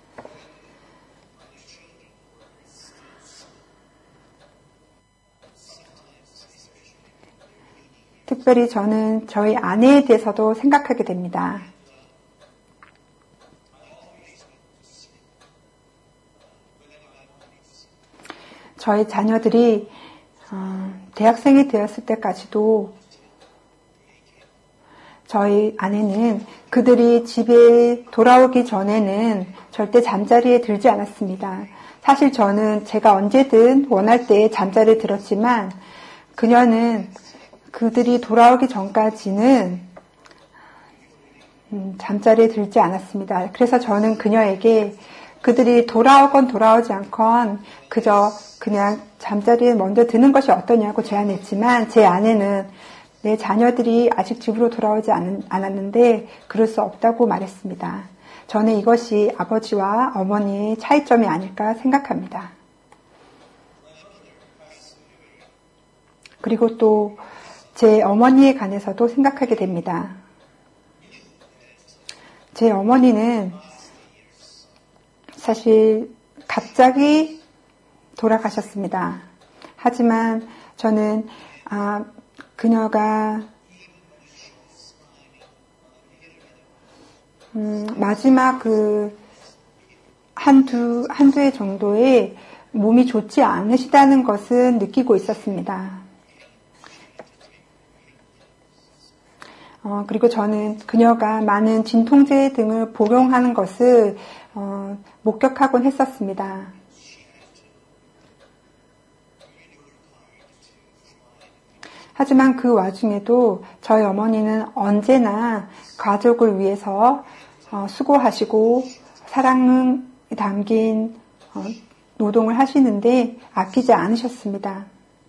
특별히 저는 저희 아내에 대해서도 생각하게 됩니다. 저희 자녀들이 대학생이 되었을 때까지도 저희 아내는 그들이 집에 돌아오기 전에는 절대 잠자리에 들지 않았습니다. 사실 저는 제가 언제든 원할 때 잠자리에 들었지만 그녀는 그들이 돌아오기 전까지는 음, 잠자리에 들지 않았습니다. 그래서 저는 그녀에게 그들이 돌아오건 돌아오지 않건 그저 그냥 잠자리에 먼저 드는 것이 어떠냐고 제안했지만 제 아내는 내 자녀들이 아직 집으로 돌아오지 않, 않았는데 그럴 수 없다고 말했습니다. 저는 이것이 아버지와 어머니의 차이점이 아닐까 생각합니다. 그리고 또 제 어머니에 관해서도 생각하게 됩니다. 제 어머니는 사실 갑자기 돌아가셨습니다. 하지만 저는 아, 그녀가 음, 마지막 그 한두 한두 해 정도에 몸이 좋지 않으시다는 것은 느끼고 있었습니다. 어, 그리고 저는 그녀가 많은 진통제 등을 복용하는 것을 어, 목격하곤 했었습니다. 하지만 그 와중에도 저희 어머니는 언제나 가족을 위해서 어, 수고하시고 사랑이 담긴 어, 노동을 하시는데 아끼지 않으셨습니다.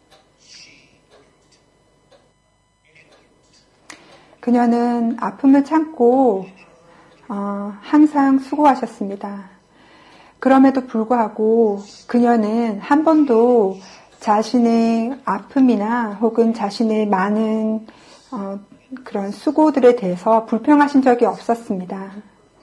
그녀는 아픔을 참고 어, 항상 수고하셨습니다. 그럼에도 불구하고 그녀는 한 번도 자신의 아픔이나 혹은 자신의 많은 어, 그런 수고들에 대해서 불평하신 적이 없었습니다.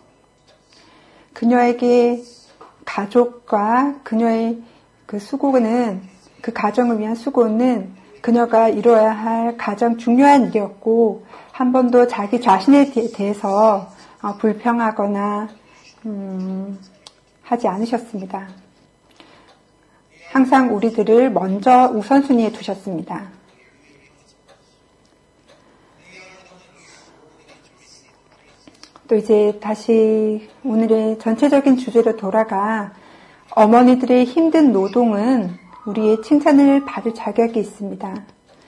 그녀에게 가족과 그녀의 그 수고는, 그 가정을 위한 수고는 그녀가 이루어야 할 가장 중요한 일이었고 한 번도 자기 자신에 대해서 어, 불평하거나 음, 하지 않으셨습니다. 항상 우리들을 먼저 우선순위에 두셨습니다. 또 이제 다시 오늘의 전체적인 주제로 돌아가 어머니들의 힘든 노동은 우리의 칭찬을 받을 자격이 있습니다.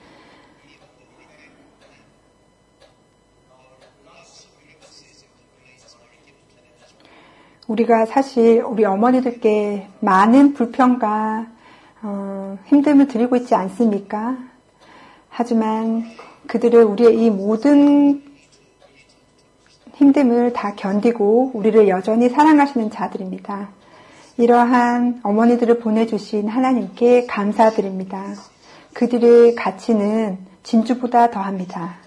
우리가 사실 우리 어머니들께 많은 불평과 어, 힘듦을 드리고 있지 않습니까? 하지만 그들은 우리의 이 모든 힘듦을 다 견디고 우리를 여전히 사랑하시는 자들입니다. 이러한 어머니들을 보내주신 하나님께 감사드립니다. 그들의 가치는 진주보다 더합니다.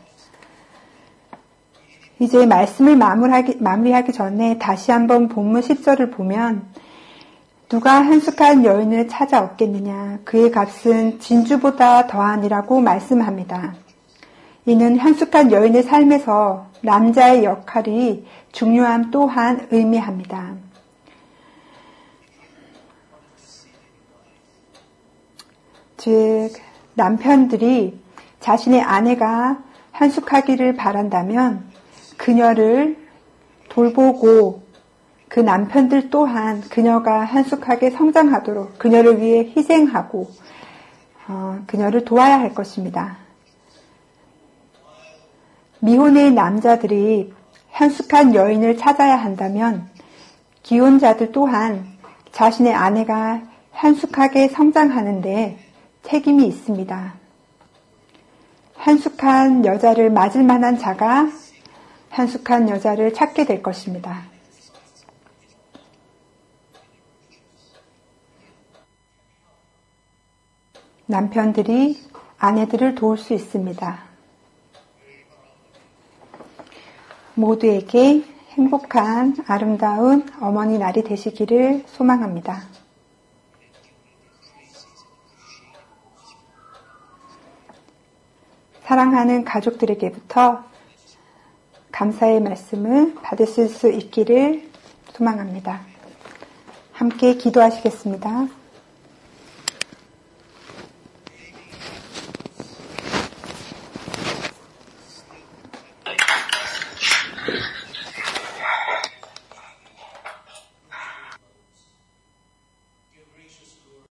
이제 말씀을 마무리하기, 마무리하기 전에 다시 한번 본문 십 절을 보면 누가 한숙한 여인을 찾아 얻겠느냐 그의 값은 진주보다 더하니라고 말씀합니다. 이는 한숙한 여인의 삶에서 남자의 역할이 중요함 또한 의미합니다. 즉 남편들이 자신의 아내가 한숙하기를 바란다면 그녀를 돌보고 그 남편들 또한 그녀가 한숙하게 성장하도록 그녀를 위해 희생하고 어, 그녀를 도와야 할 것입니다. 미혼의 남자들이 한숙한 여인을 찾아야 한다면 기혼자들 또한 자신의 아내가 한숙하게 성장하는데 책임이 있습니다. 한숙한 여자를 맞을 만한 자가 한숙한 여자를 찾게 될 것입니다. 남편들이 아내들을 도울 수 있습니다. 모두에게 행복한 아름다운 어머니 날이 되시기를 소망합니다. 사랑하는 가족들에게부터 감사의 말씀을 받으실 수 있기를 소망합니다. 함께 기도하시겠습니다.